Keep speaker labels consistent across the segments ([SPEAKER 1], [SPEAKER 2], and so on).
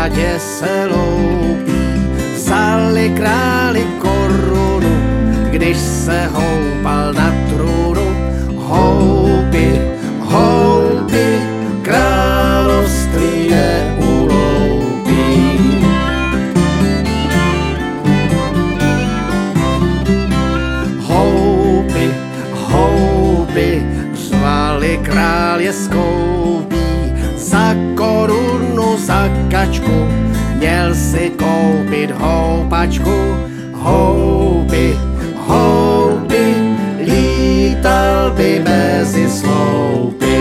[SPEAKER 1] zahradě se loupí. Vzali králi korunu, když se houpal na trůnu. Houby, houby, království neuloupí. Houby, houby, řvali král je skoupí. Za korunu, za kačku, měl si koupit houpačku. Houby, houby, lítal by mezi sloupy.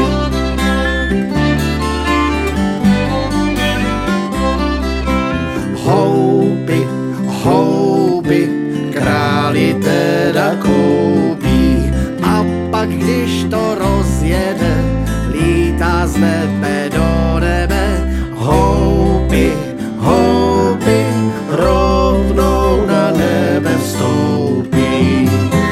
[SPEAKER 1] Houby, houby, králi teda koupí. A pak, když to rozjede, lítá z nebe do nebe. Houby, houby, rovnou na nebe vstoupí.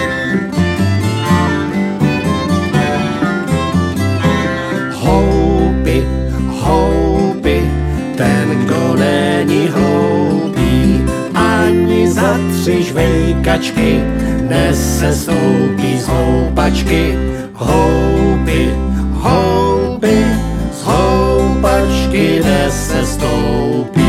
[SPEAKER 1] Houby, houby, ten, kdo není hloupý, ani za 3 žvejkačky nesestoupí z houpačky. Houby, houby, z houpačky nesestoupí.